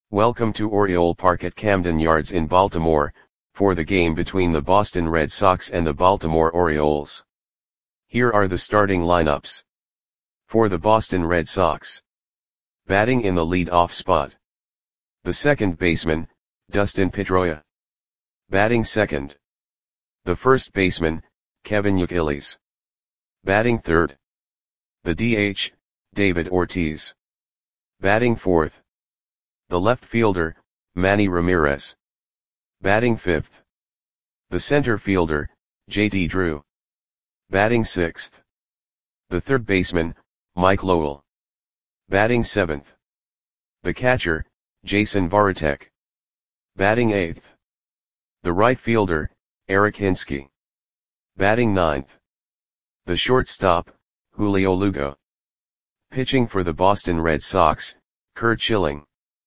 Welcome to Oriole Park at Camden Yards in Baltimore, for the game between the Boston Red Sox and the Baltimore Orioles. Here are the starting lineups. For the Boston Red Sox. Batting in the lead-off spot. The second baseman, Dustin Pedroia. Batting second. The first baseman, Kevin Youkilis. Batting third. The DH, David Ortiz. Batting fourth. The left fielder, Manny Ramirez. Batting fifth. The center fielder, J.D. Drew. Batting sixth. The third baseman, Mike Lowell. Batting seventh. The catcher, Jason Varitek. Batting eighth. The right fielder, Eric Hinske. Batting ninth. The shortstop, Julio Lugo. Pitching for the Boston Red Sox, Curt Schilling.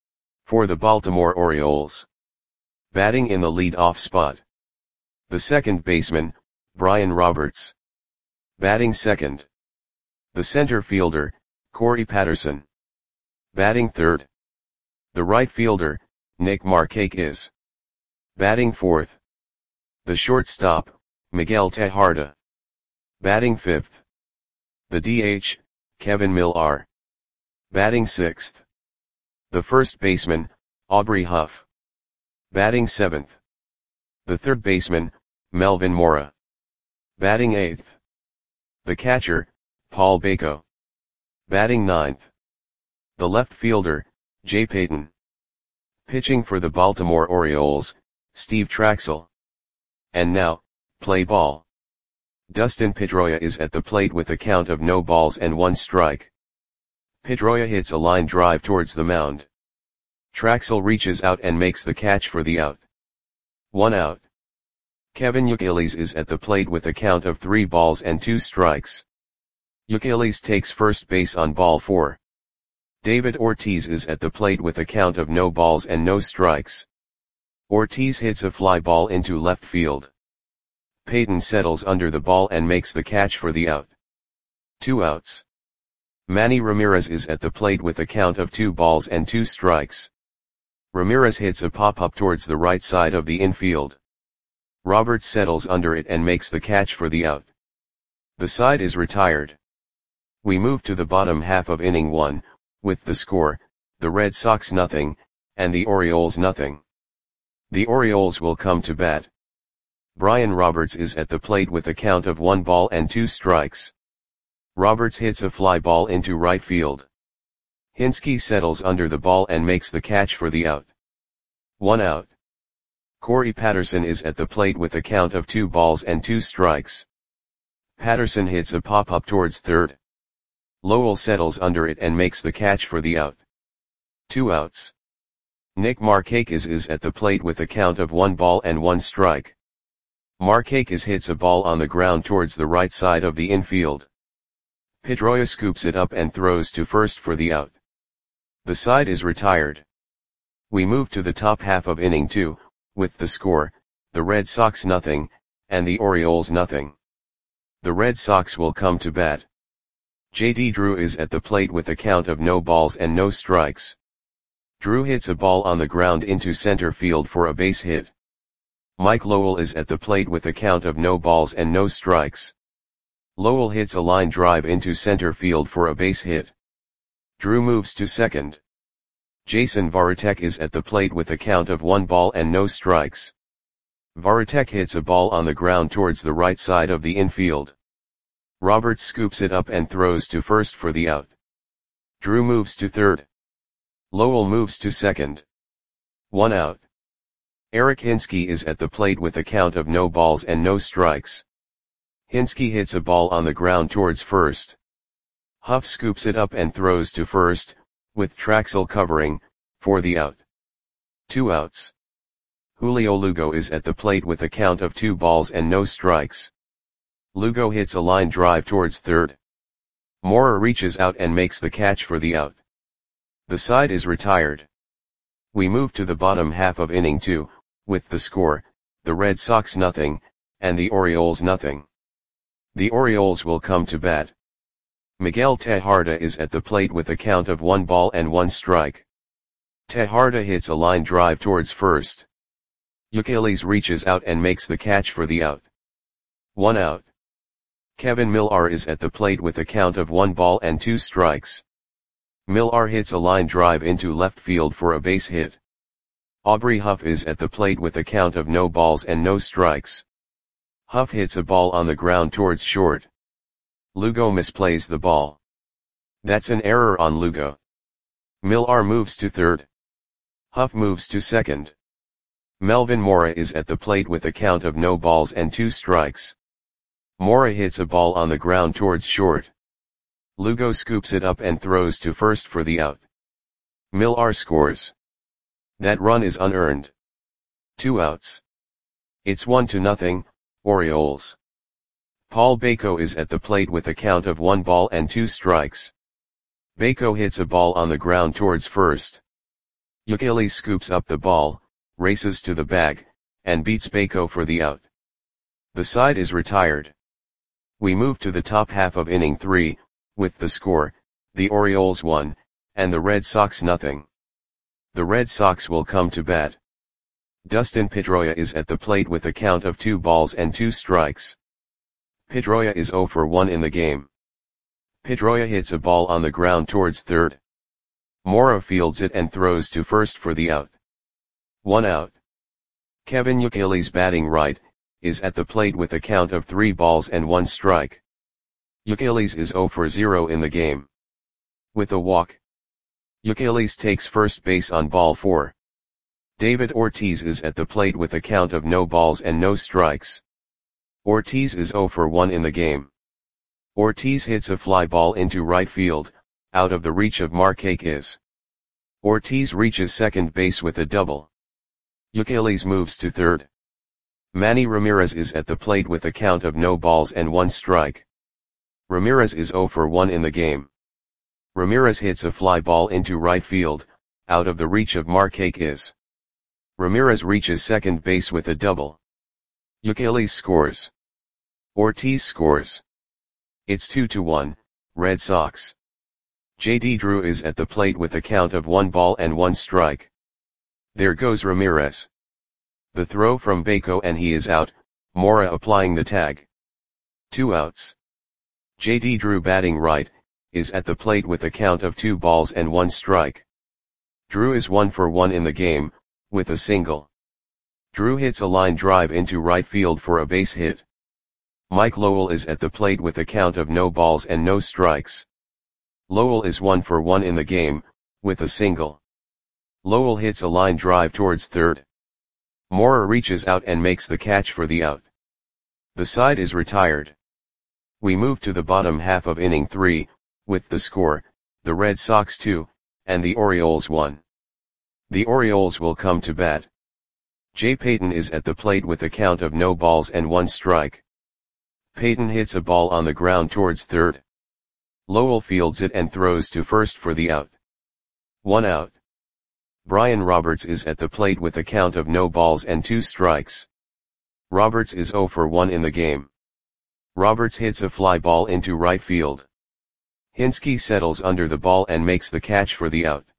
For the Baltimore Orioles. Batting in the lead-off spot. The second baseman, Brian Roberts. Batting second. The center fielder, Corey Patterson. Batting third. The right fielder, Nick Markakis. Batting fourth. The shortstop, Miguel Tejada. Batting fifth. The DH, Kevin Millar. Batting sixth. The first baseman, Aubrey Huff. Batting seventh. The third baseman, Melvin Mora. Batting eighth. The catcher, Paul Bako. Batting ninth. The left fielder, Jay Payton. Pitching for the Baltimore Orioles, Steve Trachsel. And now, play ball. Dustin Pedroia is at the plate with a count of no balls and one strike. Pedroia hits a line drive towards the mound. Trachsel reaches out and makes the catch for the out. 1 out. Kevin Youkilis is at the plate with a count of 3 balls and 2 strikes. Youkilis takes first base on ball 4. David Ortiz is at the plate with a count of no balls and no strikes. Ortiz hits a fly ball into left field. Payton settles under the ball and makes the catch for the out. 2 outs. Manny Ramirez is at the plate with a count of 2 balls and 2 strikes. Ramirez hits a pop-up towards the right side of the infield. Roberts settles under it and makes the catch for the out. The side is retired. We move to the bottom half of inning 1, with the score, the Red Sox nothing, and the Orioles nothing. The Orioles will come to bat. Brian Roberts is at the plate with a count of 1 ball and 2 strikes. Roberts hits a fly ball into right field. Hinske settles under the ball and makes the catch for the out. 1 out. Corey Patterson is at the plate with a count of 2 balls and 2 strikes. Patterson hits a pop-up towards third. Lowell settles under it and makes the catch for the out. 2 outs. Nick Markakis is at the plate with a count of 1 ball and 1 strike. Markakis hits a ball on the ground towards the right side of the infield. Pedroia scoops it up and throws to first for the out. The side is retired. We move to the top half of inning 2, with the score, the Red Sox nothing, and the Orioles nothing. The Red Sox will come to bat. J.D. Drew is at the plate with a count of no balls and no strikes. Drew hits a ball on the ground into center field for a base hit. Mike Lowell is at the plate with a count of no balls and no strikes. Lowell hits a line drive into center field for a base hit. Drew moves to second. Jason Varitek is at the plate with a count of 1 ball and no strikes. Varitek hits a ball on the ground towards the right side of the infield. Roberts scoops it up and throws to first for the out. Drew moves to third. Lowell moves to second. 1 out. Eric Hinske is at the plate with a count of no balls and no strikes. Hinske hits a ball on the ground towards first. Huff scoops it up and throws to first, with Trachsel covering, for the out. 2 outs. Julio Lugo is at the plate with a count of 2 balls and no strikes. Lugo hits a line drive towards third. Mora reaches out and makes the catch for the out. The side is retired. We move to the bottom half of inning 2, with the score, the Red Sox nothing, and the Orioles nothing. The Orioles will come to bat. Miguel Tejada is at the plate with a count of 1 ball and 1 strike. Tejarda hits a line drive towards first. Youkilis reaches out and makes the catch for the out. 1 out. Kevin Millar is at the plate with a count of 1 ball and 2 strikes. Millar hits a line drive into left field for a base hit. Aubrey Huff is at the plate with a count of no balls and no strikes. Huff hits a ball on the ground towards short. Lugo misplays the ball. That's an error on Lugo. Millar moves to third. Huff moves to second. Melvin Mora is at the plate with a count of no balls and 2 strikes. Mora hits a ball on the ground towards short. Lugo scoops it up and throws to first for the out. Millar scores. That run is unearned. 2 outs. It's 1-0, Orioles. Paul Bako is at the plate with a count of 1 ball and 2 strikes. Bako hits a ball on the ground towards first. Youkilis scoops up the ball, races to the bag, and beats Bako for the out. The side is retired. We move to the top half of inning 3, with the score, the Orioles 1, and the Red Sox nothing. The Red Sox will come to bat. Dustin Pedroia is at the plate with a count of 2 balls and 2 strikes. Pedroia is 0 for 1 in the game. Pedroia hits a ball on the ground towards third. Mora fields it and throws to first for the out. 1 out. Kevin Youkilis batting right, is at the plate with a count of 3 balls and 1 strike. Youkilis is 0 for 0 in the game. With a walk. Youkilis takes first base on ball 4. David Ortiz is at the plate with a count of no balls and no strikes. Ortiz is 0 for 1 in the game. Ortiz hits a fly ball into right field, out of the reach of Markakis. Ortiz reaches second base with a double. Youkilis moves to third. Manny Ramirez is at the plate with a count of no balls and 1 strike. Ramirez is 0 for 1 in the game. Ramirez hits a fly ball into right field, out of the reach of Markakis. Ramirez reaches second base with a double. Youkilis scores. Ortiz scores. It's 2-1, Red Sox. J.D. Drew is at the plate with a count of 1 ball and 1 strike. There goes Ramirez. The throw from Bako and he is out, Mora applying the tag. 2 outs. J.D. Drew batting right, is at the plate with a count of 2 balls and 1 strike. Drew is 1 for 1 in the game, with a single. Drew hits a line drive into right field for a base hit. Mike Lowell is at the plate with a count of no balls and no strikes. Lowell is 1 for 1 in the game, with a single. Lowell hits a line drive towards third. Mora reaches out and makes the catch for the out. The side is retired. We move to the bottom half of inning 3, with the score, the Red Sox 2, and the Orioles 1. The Orioles will come to bat. Jay Payton is at the plate with a count of no balls and 1 strike. Payton hits a ball on the ground towards third. Lowell fields it and throws to first for the out. 1 out. Brian Roberts is at the plate with a count of no balls and 2 strikes. Roberts is 0 for 1 in the game. Roberts hits a fly ball into right field. Hinske settles under the ball and makes the catch for the out.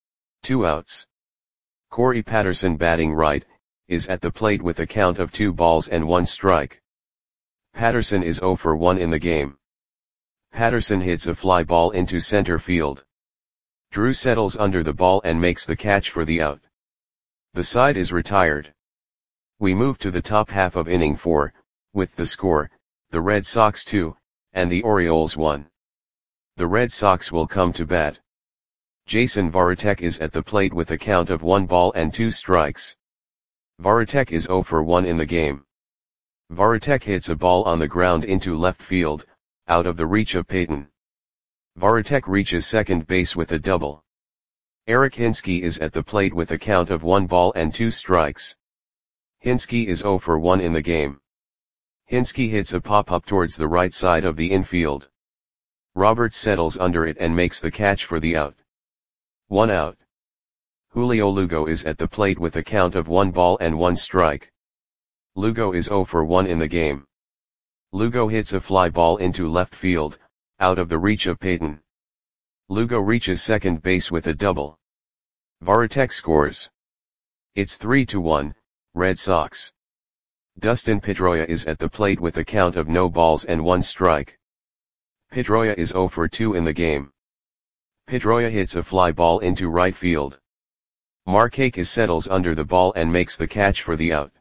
2 outs. Corey Patterson batting right, is at the plate with a count of 2 balls and 1 strike. Patterson is 0 for 1 in the game. Patterson hits a fly ball into center field. Drew settles under the ball and makes the catch for the out. The side is retired. We move to the top half of inning 4, with the score, the Red Sox 2, and the Orioles 1. The Red Sox will come to bat. Jason Varitek is at the plate with a count of 1 ball and 2 strikes. Varitek is 0 for 1 in the game. Varitek hits a ball on the ground into left field, out of the reach of Payton. Varitek reaches second base with a double. Eric Hinske is at the plate with a count of 1 ball and 2 strikes. Hinske is 0 for 1 in the game. Hinske hits a pop-up towards the right side of the infield. Roberts settles under it and makes the catch for the out. 1 out. Julio Lugo is at the plate with a count of 1 ball and 1 strike. Lugo is 0 for 1 in the game. Lugo hits a fly ball into left field, out of the reach of Payton. Lugo reaches second base with a double. Varitek scores. It's 3-1, Red Sox. Dustin Pedroia is at the plate with a count of no balls and 1 strike. Pedroia is 0 for 2 in the game. Pedroia hits a fly ball into right field. Markakis settles under the ball and makes the catch for the out.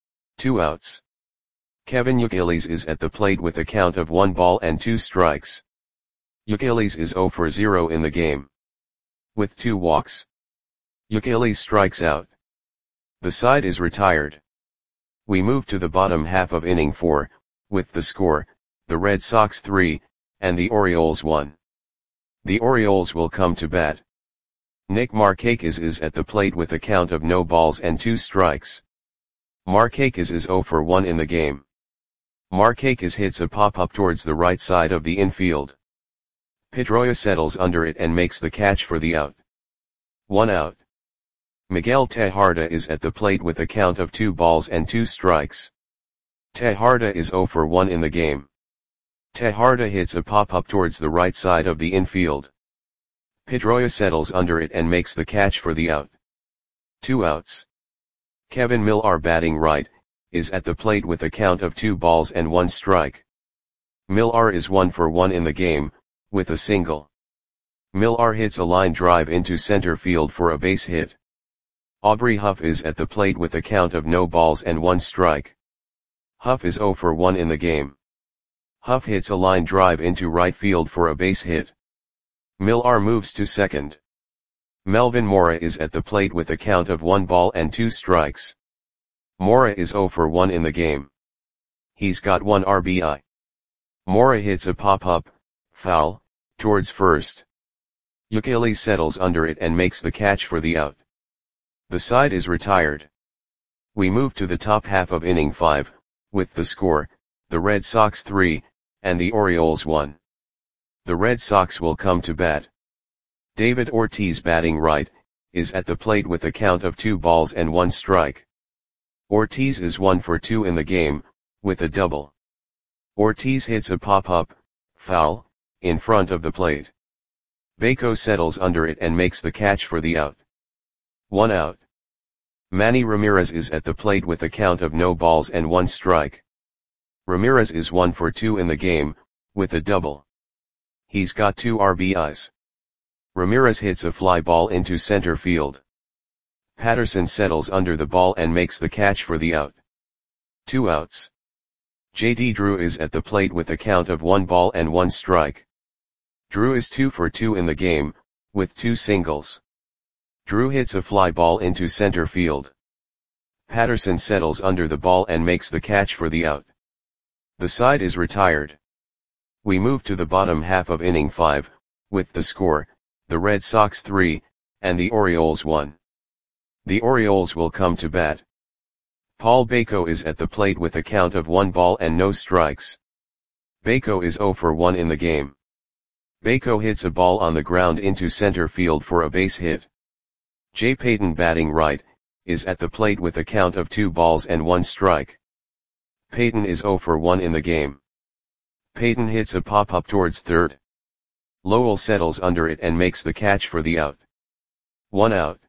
2 outs. Kevin Youkilis is at the plate with a count of 1 ball and 2 strikes. Youkilis is 0 for 0 in the game. With 2 walks. Youkilis strikes out. The side is retired. We move to the bottom half of inning 4, with the score, the Red Sox 3, and the Orioles 1. The Orioles will come to bat. Nick Markakis is at the plate with a count of no balls and 2 strikes. Markakis is 0 for 1 in the game. Markakis hits a pop-up towards the right side of the infield. Pedroia settles under it and makes the catch for the out. 1 out. Miguel Tejada is at the plate with a count of 2 balls and 2 strikes. Tejada is 0 for 1 in the game. Tejada hits a pop-up towards the right side of the infield. Pedroia settles under it and makes the catch for the out. 2 outs. Kevin Millar, batting right, is at the plate with a count of 2 balls and 1 strike. Millar is 1 for 1 in the game, with a single. Millar hits a line drive into center field for a base hit. Aubrey Huff is at the plate with a count of no balls and 1 strike. Huff is 0 for 1 in the game. Huff hits a line drive into right field for a base hit. Millar moves to second. Melvin Mora is at the plate with a count of 1 ball and 2 strikes. Mora is 0 for 1 in the game. He's got 1 RBI. Mora hits a pop-up, foul, towards first. Youkilis settles under it and makes the catch for the out. The side is retired. We move to the top half of inning 5, with the score, the Red Sox 3, and the Orioles 1. The Red Sox will come to bat. David Ortiz, batting right, is at the plate with a count of 2 balls and 1 strike. Ortiz is 1 for 2 in the game, with a double. Ortiz hits a pop-up, foul, in front of the plate. Bako settles under it and makes the catch for the out. 1 out. Manny Ramirez is at the plate with a count of no balls and 1 strike. Ramirez is 1 for 2 in the game, with a double. He's got 2 RBIs. Ramirez hits a fly ball into center field. Patterson settles under the ball and makes the catch for the out. 2 outs. J.D. Drew is at the plate with a count of 1 ball and 1 strike. Drew is 2 for 2 in the game, with 2 singles. Drew hits a fly ball into center field. Patterson settles under the ball and makes the catch for the out. The side is retired. We move to the bottom half of inning 5, with the score, the Red Sox 3, and the Orioles 1. The Orioles will come to bat. Paul Bako is at the plate with a count of 1 ball and no strikes. Bako is 0 for 1 in the game. Bako hits a ball on the ground into center field for a base hit. Jay Payton, batting right, is at the plate with a count of 2 balls and 1 strike. Payton is 0 for 1 in the game. Payton hits a pop-up towards third. Lowell settles under it and makes the catch for the out. 1 out.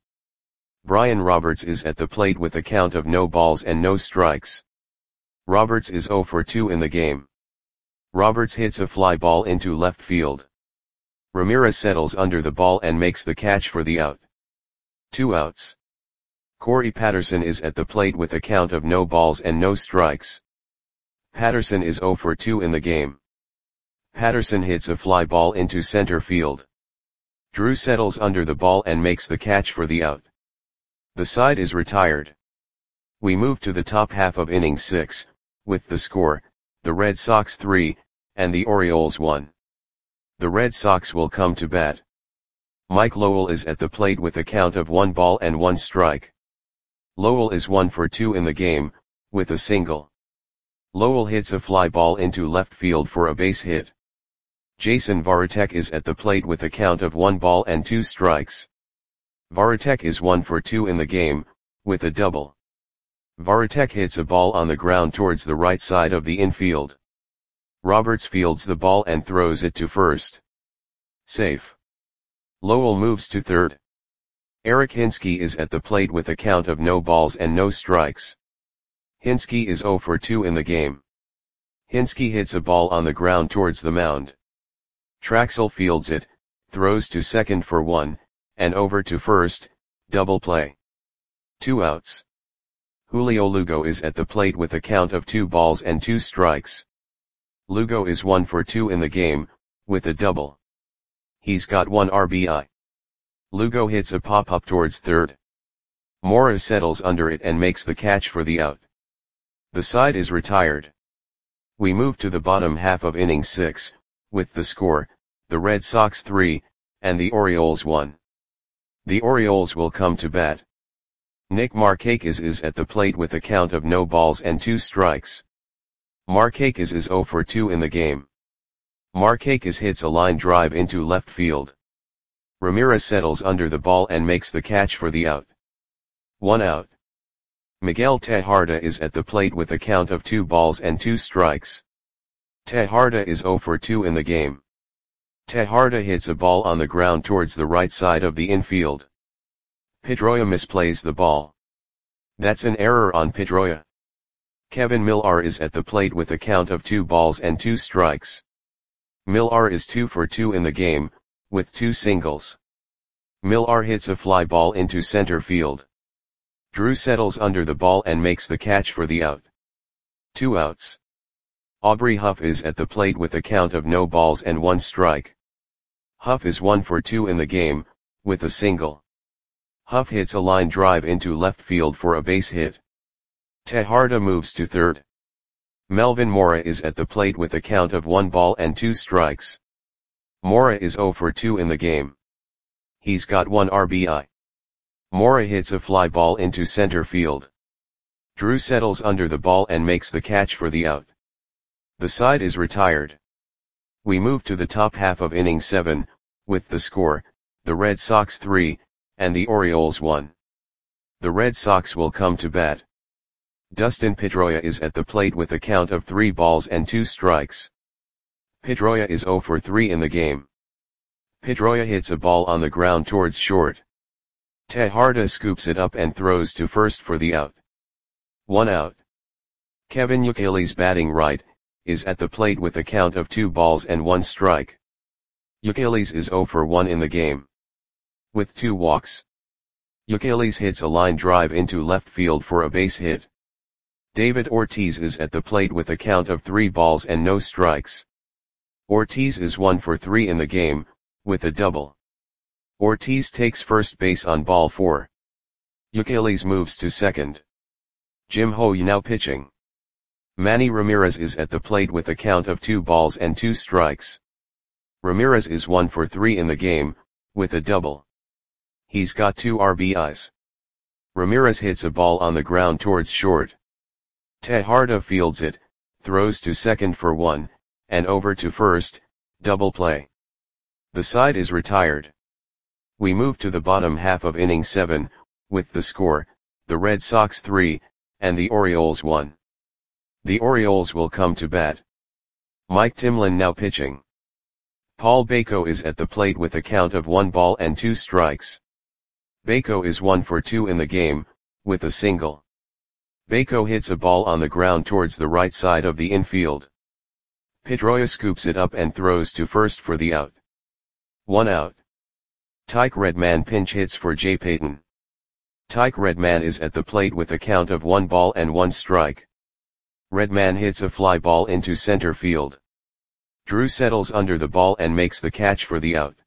Brian Roberts is at the plate with a count of no balls and no strikes. Roberts is 0 for 2 in the game. Roberts hits a fly ball into left field. Ramirez settles under the ball and makes the catch for the out. 2 outs. Corey Patterson is at the plate with a count of no balls and no strikes. Patterson is 0 for 2 in the game. Patterson hits a fly ball into center field. Drew settles under the ball and makes the catch for the out. The side is retired. We move to the top half of inning 6, with the score, the Red Sox 3, and the Orioles 1. The Red Sox will come to bat. Mike Lowell is at the plate with a count of 1 ball and 1 strike. Lowell is 1 for 2 in the game, with a single. Lowell hits a fly ball into left field for a base hit. Jason Varitek is at the plate with a count of 1 ball and 2 strikes. Varitek is 1 for 2 in the game, with a double. Varitek hits a ball on the ground towards the right side of the infield. Roberts fields the ball and throws it to first. Safe. Lowell moves to third. Eric Hinske is at the plate with a count of no balls and no strikes. Hinske is 0 for 2 in the game. Hinske hits a ball on the ground towards the mound. Traxel fields it, throws to second for 1, and over to first, double play. 2 outs. Julio Lugo is at the plate with a count of 2 balls and 2 strikes. Lugo is 1 for 2 in the game, with a double. He's got 1 RBI. Lugo hits a pop-up towards third. Mora settles under it and makes the catch for the out. The side is retired. We move to the bottom half of inning 6, with the score, the Red Sox 3, and the Orioles 1. The Orioles will come to bat. Nick Markakis is at the plate with a count of no balls and 2 strikes. Markakis is 0 for 2 in the game. Markakis hits a line drive into left field. Ramirez settles under the ball and makes the catch for the out. 1 out. Miguel Tejada is at the plate with a count of 2 balls and 2 strikes. Tejada is 0 for 2 in the game. Tejada hits a ball on the ground towards the right side of the infield. Pedroia misplays the ball. That's an error on Pedroia. Kevin Millar is at the plate with a count of 2 balls and 2 strikes. Millar is 2 for 2 in the game, with 2 singles. Millar hits a fly ball into center field. Drew settles under the ball and makes the catch for the out. 2 outs. Aubrey Huff is at the plate with a count of no balls and 1 strike. Huff is 1 for 2 in the game, with a single. Huff hits a line drive into left field for a base hit. Tejada moves to third. Melvin Mora is at the plate with a count of 1 ball and 2 strikes. Mora is 0 for 2 in the game. He's got 1 RBI. Mora hits a fly ball into center field. Drew settles under the ball and makes the catch for the out. The side is retired. We move to the top half of inning 7, with the score, the Red Sox 3, and the Orioles 1. The Red Sox will come to bat. Dustin Pedroia is at the plate with a count of 3 balls and 2 strikes. Pedroia is 0 for 3 in the game. Pedroia hits a ball on the ground towards short. Tejada scoops it up and throws to first for the out. 1 out. Kevin Youkilis batting right, is at the plate with a count of 2 balls and 1 strike. Youkilis is 0 for 1 in the game. With 2 walks. Youkilis hits a line drive into left field for a base hit. David Ortiz is at the plate with a count of 3 balls and no strikes. Ortiz is 1 for 3 in the game, with a double. Ortiz takes first base on ball 4. Youkilis moves to second. Jim Hoye now pitching. Manny Ramirez is at the plate with a count of 2 balls and 2 strikes. Ramirez is 1 for 3 in the game, with a double. He's got 2 RBIs. Ramirez hits a ball on the ground towards short. Tejada fields it, throws to second for 1, and over to first, double play. The side is retired. We move to the bottom half of inning 7, with the score, the Red Sox 3, and the Orioles 1. The Orioles will come to bat. Mike Timlin now pitching. Paul Bako is at the plate with a count of 1 ball and 2 strikes. Bako is 1 for 2 in the game, with a single. Bako hits a ball on the ground towards the right side of the infield. Pedroia scoops it up and throws to first for the out. 1 out. Tyke Redman pinch hits for Jay Payton. Tyke Redman is at the plate with a count of 1 ball and 1 strike. Redman hits a fly ball into center field. Drew settles under the ball and makes the catch for the out.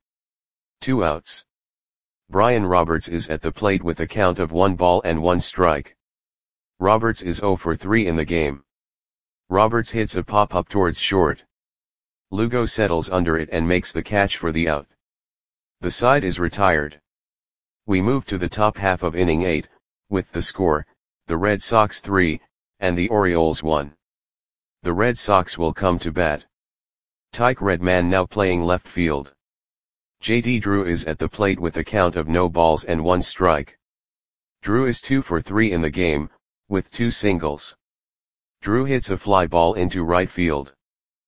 2 outs. Brian Roberts is at the plate with a count of 1 ball and 1 strike. Roberts is 0 for 3 in the game. Roberts hits a pop-up towards short. Lugo settles under it and makes the catch for the out. The side is retired. We move to the top half of inning 8, with the score, the Red Sox 3, and the Orioles 1. The Red Sox will come to bat. Tyke Redman now playing left field. J.D. Drew is at the plate with a count of no balls and 1 strike. Drew is 2 for 3 in the game, with 2 singles. Drew hits a fly ball into right field.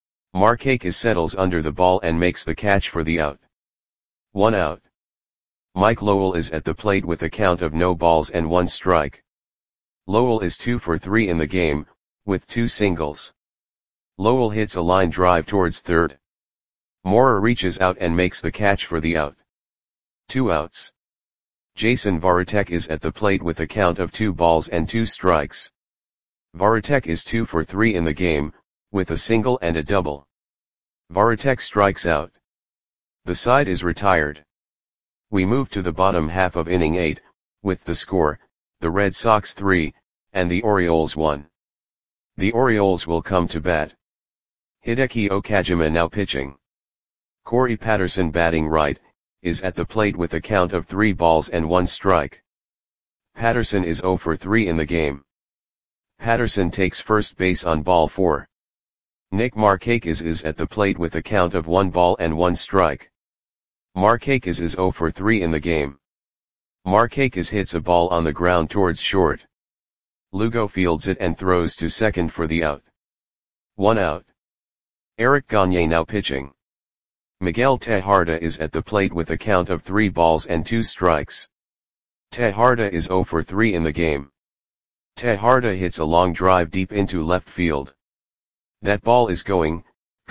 Markakis settles under the ball and makes the catch for the out. 1 out. Mike Lowell is at the plate with a count of no balls and 1 strike. Lowell is 2 for 3 in the game, with 2 singles. Lowell hits a line drive towards third. Mora reaches out and makes the catch for the out. 2 outs. Jason Varitek is at the plate with a count of 2 balls and 2 strikes. Varitek is 2 for 3 in the game, with a single and a double. Varitek strikes out. The side is retired. We move to the bottom half of inning 8, with the score, the Red Sox 3, and the Orioles 1. The Orioles will come to bat. Hideki Okajima now pitching. Corey Patterson batting right, is at the plate with a count of 3 balls and 1 strike. Patterson is 0 for 3 in the game. Patterson takes first base on ball 4. Nick Markakis is at the plate with a count of 1 ball and 1 strike. Markakis is 0 for 3 in the game. Markakis hits a ball on the ground towards short. Lugo fields it and throws to second for the out. 1 out. Eric Gagne now pitching. Miguel Tejada is at the plate with a count of 3 balls and 2 strikes. Tejada is 0 for 3 in the game. Tejada hits a long drive deep into left field. That ball is gone.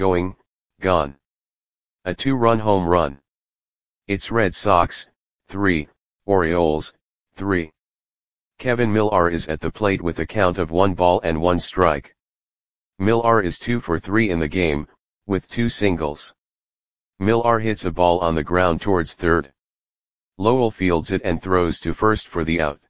A 2-run home run. It's Red Sox, 3, Orioles, 3. Kevin Millar is at the plate with a count of 1 ball and 1 strike. Millar is 2 for 3 in the game, with 2 singles. Millar hits a ball on the ground towards third. Lowell fields it and throws to first for the out.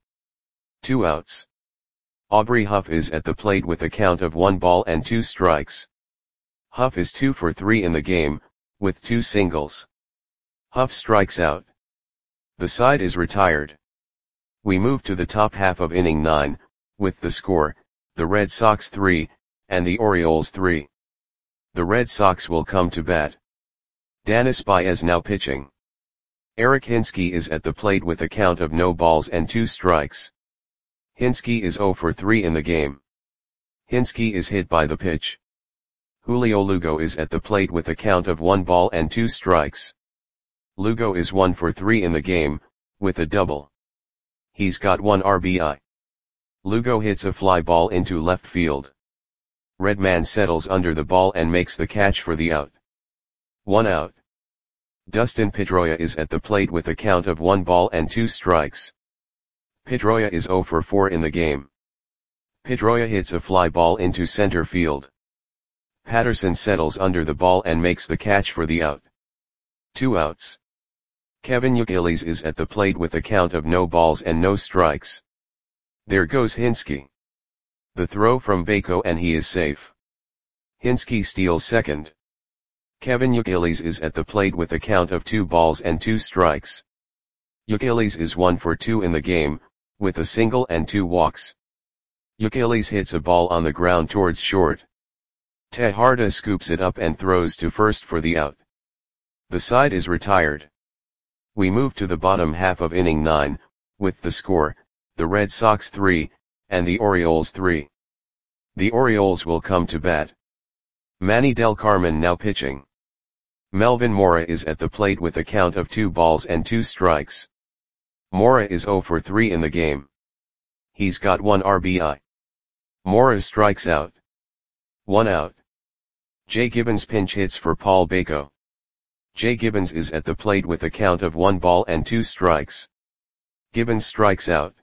2 outs. Aubrey Huff is at the plate with a count of 1 ball and 2 strikes. Huff is 2 for 3 in the game, with 2 singles. Huff strikes out. The side is retired. We move to the top half of inning 9, with the score, the Red Sox 3, and the Orioles 3. The Red Sox will come to bat. Danis Baez now pitching. Eric Hinske is at the plate with a count of no balls and 2 strikes. Hinske is 0 for 3 in the game. Hinske is hit by the pitch. Julio Lugo is at the plate with a count of 1 ball and 2 strikes. Lugo is 1 for 3 in the game, with a double. He's got 1 RBI. Lugo hits a fly ball into left field. Redman settles under the ball and makes the catch for the out. 1 out. Dustin Pedroia is at the plate with a count of 1 ball and 2 strikes. Pedroia is 0 for 4 in the game. Pedroia hits a fly ball into center field. Patterson settles under the ball and makes the catch for the out. 2 outs. Kevin Youkilis is at the plate with a count of no balls and no strikes. There goes Hinske. The throw from Bako and he is safe. Hinske steals second. Kevin Youkilis is at the plate with a count of 2 balls and 2 strikes. Youkilis is 1 for 2 in the game, with a single and 2 walks. Youkilis hits a ball on the ground towards short. Tejada scoops it up and throws to first for the out. The side is retired. We move to the bottom half of inning 9, with the score, the Red Sox 3, and the Orioles 3. The Orioles will come to bat. Manny Del Carmen now pitching. Melvin Mora is at the plate with a count of 2 balls and 2 strikes. Mora is 0 for 3 in the game. He's got 1 RBI. Mora strikes out. 1 out. Jay Gibbons pinch hits for Paul Bako. Jay Gibbons is at the plate with a count of 1 ball and 2 strikes. Gibbons strikes out.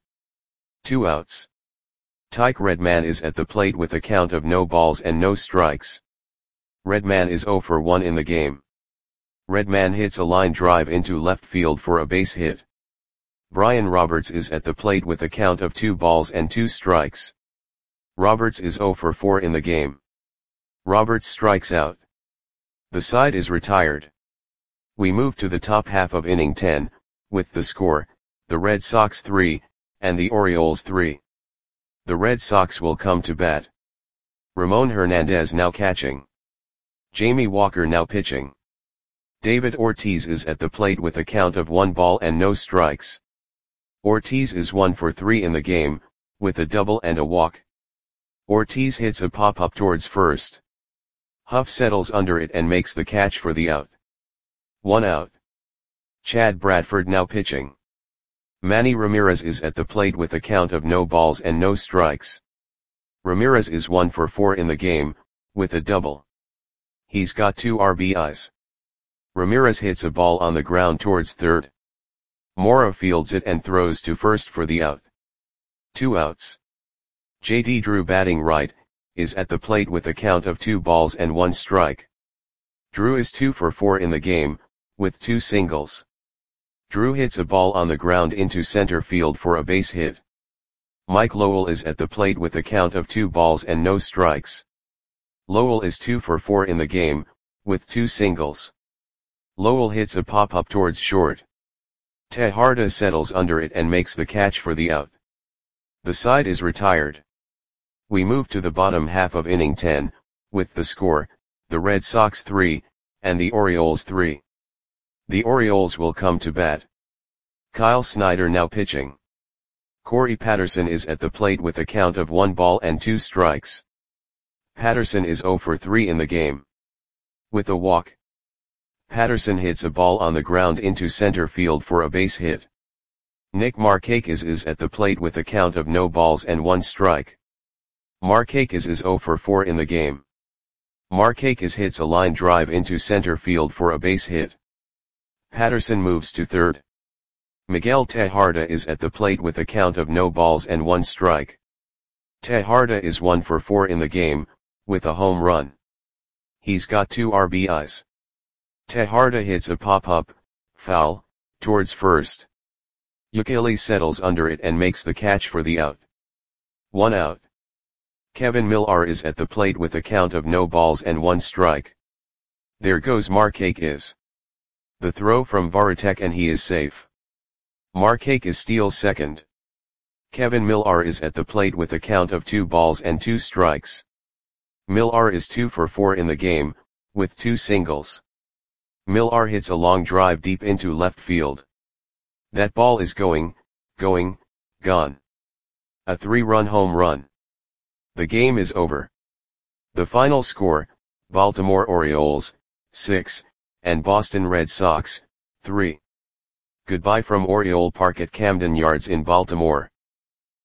2 outs. Tyke Redman is at the plate with a count of no balls and no strikes. Redman is 0 for 1 in the game. Redman hits a line drive into left field for a base hit. Brian Roberts is at the plate with a count of 2 balls and 2 strikes. Roberts is 0 for 4 in the game. Roberts strikes out. The side is retired. We move to the top half of inning 10, with the score, the Red Sox 3, and the Orioles 3. The Red Sox will come to bat. Ramon Hernandez now catching. Jamie Walker now pitching. David Ortiz is at the plate with a count of 1 ball and no strikes. Ortiz is 1 for 3 in the game, with a double and a walk. Ortiz hits a pop-up towards first. Huff settles under it and makes the catch for the out. 1 out. Chad Bradford now pitching. Manny Ramirez is at the plate with a count of no balls and no strikes. Ramirez is 1 for 4 in the game, with a double. He's got 2 RBIs. Ramirez hits a ball on the ground towards third. Mora fields it and throws to first for the out. 2 outs. JD Drew batting right, is at the plate with a count of 2 balls and 1 strike. Drew is 2 for 4 in the game, with 2 singles. Drew hits a ball on the ground into center field for a base hit. Mike Lowell is at the plate with a count of 2 balls and no strikes. Lowell is 2 for 4 in the game, with 2 singles. Lowell hits a pop-up towards short. Tejada settles under it and makes the catch for the out. The side is retired. We move to the bottom half of inning 10, with the score, the Red Sox 3, and the Orioles 3. The Orioles will come to bat. Kyle Snyder now pitching. Corey Patterson is at the plate with a count of 1 ball and 2 strikes. Patterson is 0 for 3 in the game. With a walk. Patterson hits a ball on the ground into center field for a base hit. Nick Markakis is at the plate with a count of no balls and 1 strike. Markakis is 0 for 4 in the game. Markakis hits a line drive into center field for a base hit. Patterson moves to third. Miguel Tejada is at the plate with a count of no balls and 1 strike. Tejada is 1 for 4 in the game, with a home run. He's got 2 RBIs. Tejada hits a pop-up, foul, towards first. Ukele settles under it and makes the catch for the out. 1 out. Kevin Millar is at the plate with a count of no balls and 1 strike. There goes Markakis. The throw from Varitek and he is safe. Markakis steals second. Kevin Millar is at the plate with a count of 2 balls and 2 strikes. Millar is 2 for 4 in the game, with 2 singles. Millar hits a long drive deep into left field. That ball is gone. A 3-run home run. The game is over. The final score, Baltimore Orioles, 6, and Boston Red Sox, 3. Goodbye from Oriole Park at Camden Yards in Baltimore.